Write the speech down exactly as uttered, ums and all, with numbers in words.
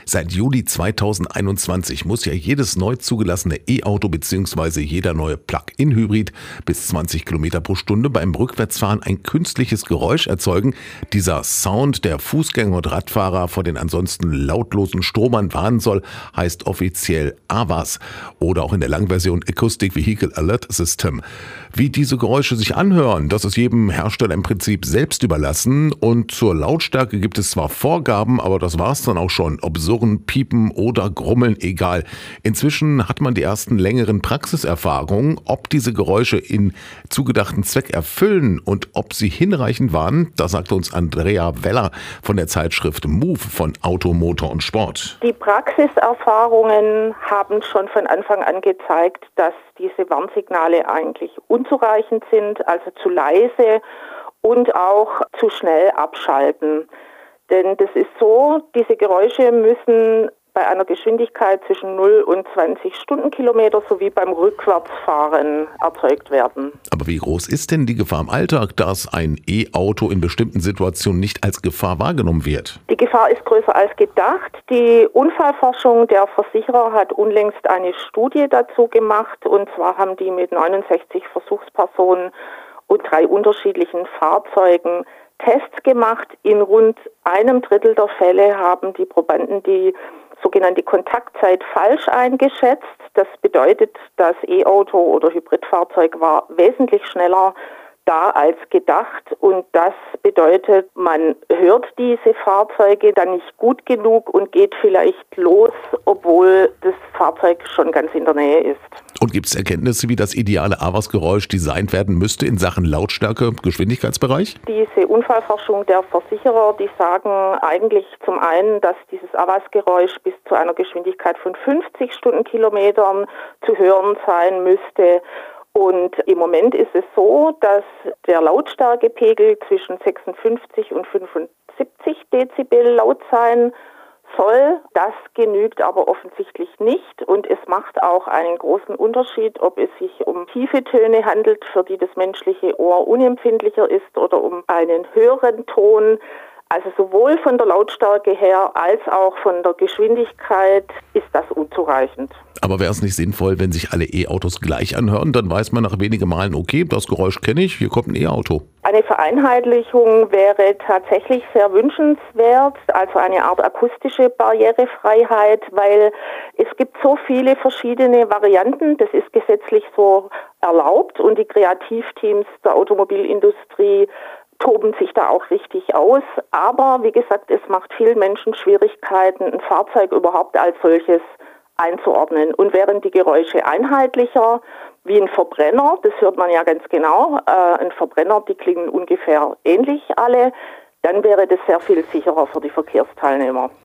Seit Juli zweitausendeinundzwanzig muss ja jedes neu zugelassene E-Auto bzw. jeder neue Plug-in-Hybrid bis zwanzig Kilometer pro Stunde beim Rückwärtsfahren ein künstliches Geräusch erzeugen. Dieser Sound, der Fußgänger und Radfahrer vor den ansonsten lautlosen Stromern warnen soll, heißt offiziell A V A S oder auch in der Langversion Acoustic Vehicle Alert System. Wie diese Geräusche sich anhören, das ist jedem Hersteller im Prinzip selbst überlassen, und zur Lautstärke gibt es zwar Vorgaben, aber das war's dann auch schon. Ob Surren, Piepen oder Grummeln, egal. Inzwischen hat man die ersten längeren Praxiserfahrungen. Ob diese Geräusche in zugedachten Zweck erfüllen und ob sie hinreichend waren, das sagt uns Andrea Weller von der Zeitschrift Move von Auto, Motor und Sport. Die Praxiserfahrungen haben schon von Anfang an gezeigt, dass diese Warnsignale eigentlich unzureichend sind, also zu leise und auch zu schnell abschalten. Denn das ist so, diese Geräusche müssen bei einer Geschwindigkeit zwischen null und zwanzig Stundenkilometer sowie beim Rückwärtsfahren erzeugt werden. Aber wie groß ist denn die Gefahr im Alltag, dass ein E-Auto in bestimmten Situationen nicht als Gefahr wahrgenommen wird? Die Gefahr ist größer als gedacht. Die Unfallforschung der Versicherer hat unlängst eine Studie dazu gemacht. Und zwar haben die mit neunundsechzig Versuchspersonen und drei unterschiedlichen Fahrzeugen Tests gemacht. In rund einem Drittel der Fälle haben die Probanden die sogenannte Kontaktzeit falsch eingeschätzt. Das bedeutet, das E-Auto oder Hybridfahrzeug war wesentlich schneller da als gedacht, und das bedeutet, man hört diese Fahrzeuge dann nicht gut genug und geht vielleicht los, obwohl das Fahrzeug schon ganz in der Nähe ist. Und gibt es Erkenntnisse, wie das ideale A V A S-Geräusch designt werden müsste in Sachen Lautstärke, Geschwindigkeitsbereich? Diese Unfallforschung der Versicherer, die sagen eigentlich zum einen, dass dieses A V A S-Geräusch bis zu einer Geschwindigkeit von fünfzig Stundenkilometern zu hören sein müsste. Und im Moment ist es so, dass der Lautstärkepegel zwischen sechsundfünfzig und fünfundsiebzig Dezibel laut sein soll. Das genügt aber offensichtlich nicht, und es macht auch einen großen Unterschied, ob es sich um tiefe Töne handelt, für die das menschliche Ohr unempfindlicher ist, oder um einen höheren Ton. Also sowohl von der Lautstärke her als auch von der Geschwindigkeit ist das unzureichend. Aber wäre es nicht sinnvoll, wenn sich alle E-Autos gleich anhören? Dann weiß man nach wenigen Malen, okay, das Geräusch kenne ich, hier kommt ein E-Auto. Eine Vereinheitlichung wäre tatsächlich sehr wünschenswert, also eine Art akustische Barrierefreiheit, weil es gibt so viele verschiedene Varianten, das ist gesetzlich so erlaubt, und die Kreativteams der Automobilindustrie toben sich da auch richtig aus. Aber wie gesagt, es macht vielen Menschen Schwierigkeiten, ein Fahrzeug überhaupt als solches einzuordnen. Und wären die Geräusche einheitlicher wie ein Verbrenner, das hört man ja ganz genau, äh, ein Verbrenner, die klingen ungefähr ähnlich alle, dann wäre das sehr viel sicherer für die Verkehrsteilnehmer.